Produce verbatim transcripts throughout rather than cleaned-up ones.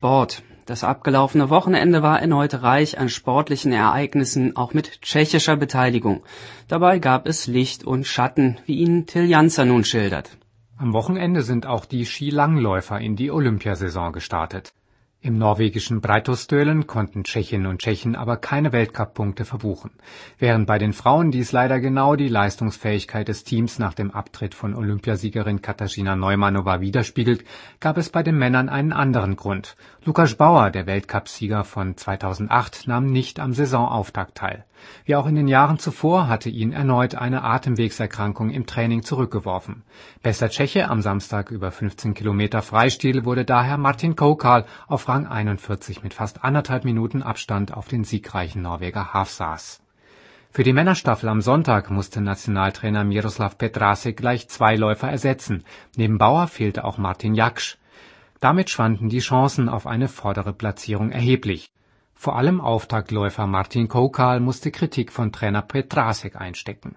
Sport. Das abgelaufene Wochenende war erneut reich an sportlichen Ereignissen, auch mit tschechischer Beteiligung. Dabei gab es Licht und Schatten, wie ihn Till Janzer nun schildert. Am Wochenende sind auch die Skilangläufer in die Olympiasaison gestartet. Im norwegischen Breitostølen konnten Tschechinnen und Tschechen aber keine Weltcup-Punkte verbuchen. Während bei den Frauen dies leider genau die Leistungsfähigkeit des Teams nach dem Abtritt von Olympiasiegerin Katarzyna Neumannová widerspiegelt, gab es bei den Männern einen anderen Grund. Lukáš Bauer, der Weltcupsieger von zweitausendacht, nahm nicht am Saisonauftakt teil. Wie auch in den Jahren zuvor hatte ihn erneut eine Atemwegserkrankung im Training zurückgeworfen. Bester Tscheche am Samstag über fünfzehn Kilometer Freistil wurde daher Martin Koukal auf Rang einundvierzig mit fast anderthalb Minuten Abstand auf den siegreichen Norweger Hafstad. Für die Männerstaffel am Sonntag musste Nationaltrainer Miroslav Petrasek gleich zwei Läufer ersetzen. Neben Bauer fehlte auch Martin Jaksch. Damit schwanden die Chancen auf eine vordere Platzierung erheblich. Vor allem Auftaktläufer Martin Koukal musste Kritik von Trainer Petrasek einstecken.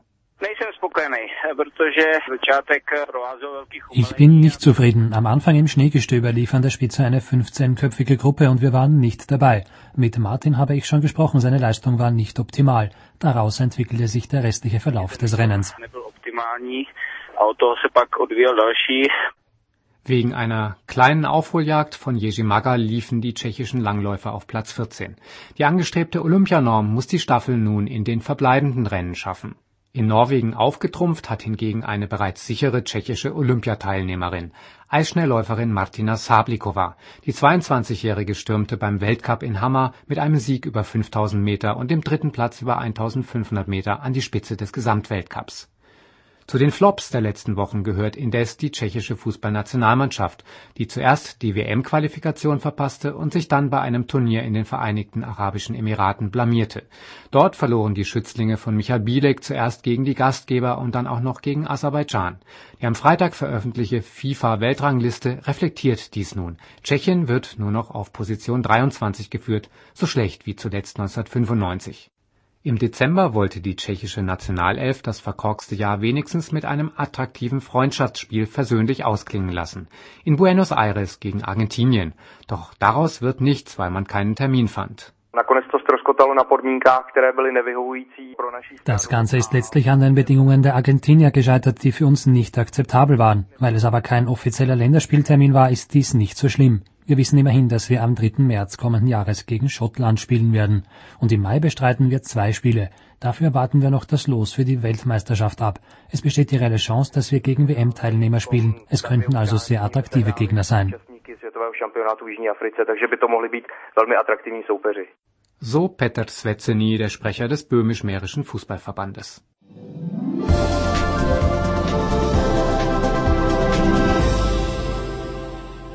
Ich bin nicht zufrieden. Am Anfang im Schneegestöber lief an der Spitze eine fünfzehnköpfige Gruppe und wir waren nicht dabei. Mit Martin habe ich schon gesprochen, seine Leistung war nicht optimal. Daraus entwickelte sich der restliche Verlauf des Rennens. Wegen einer kleinen Aufholjagd von Jerzy Maga liefen die tschechischen Langläufer auf Platz vierzehn. Die angestrebte Olympianorm muss die Staffel nun in den verbleibenden Rennen schaffen. In Norwegen aufgetrumpft hat hingegen eine bereits sichere tschechische Olympiateilnehmerin, Eisschnellläuferin Martina Sablikova. Die zweiundzwanzigjährige stürmte beim Weltcup in Hamar mit einem Sieg über fünftausend Meter und dem dritten Platz über eintausendfünfhundert Meter an die Spitze des Gesamtweltcups. Zu den Flops der letzten Wochen gehört indes die tschechische Fußballnationalmannschaft, die zuerst die W M-Qualifikation verpasste und sich dann bei einem Turnier in den Vereinigten Arabischen Emiraten blamierte. Dort verloren die Schützlinge von Michal Bílek zuerst gegen die Gastgeber und dann auch noch gegen Aserbaidschan. Die am Freitag veröffentlichte FIFA-Weltrangliste reflektiert dies nun. Tschechien wird nur noch auf Position dreiundzwanzig geführt, so schlecht wie zuletzt neunzehnhundertfünfundneunzig. Im Dezember wollte die tschechische Nationalelf das verkorkste Jahr wenigstens mit einem attraktiven Freundschaftsspiel versöhnlich ausklingen lassen. In Buenos Aires gegen Argentinien. Doch daraus wird nichts, weil man keinen Termin fand. Das Ganze ist letztlich an den Bedingungen der Argentinier gescheitert, die für uns nicht akzeptabel waren. Weil es aber kein offizieller Länderspieltermin war, ist dies nicht so schlimm. Wir wissen immerhin, dass wir am dritten März kommenden Jahres gegen Schottland spielen werden. Und im Mai bestreiten wir zwei Spiele. Dafür warten wir noch das Los für die Weltmeisterschaft ab. Es besteht die reelle Chance, dass wir gegen W M-Teilnehmer spielen. Es könnten also sehr attraktive Gegner sein. So Petr Svecení, der Sprecher des böhmisch-mährischen Fußballverbandes.